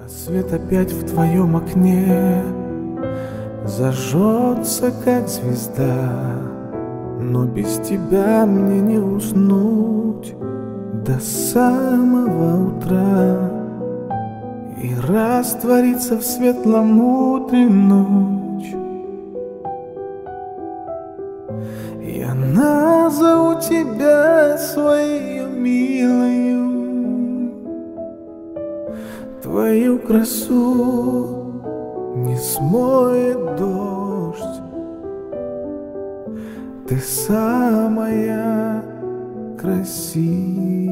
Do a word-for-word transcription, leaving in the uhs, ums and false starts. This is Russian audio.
А свет опять в твоем окне зажжется, как звезда. Но без тебя мне не уснуть до самого утра и раствориться в светлом утре ночь. Я назову тебя своею милою, твою красу не смоет дождь. Ты самая красивая.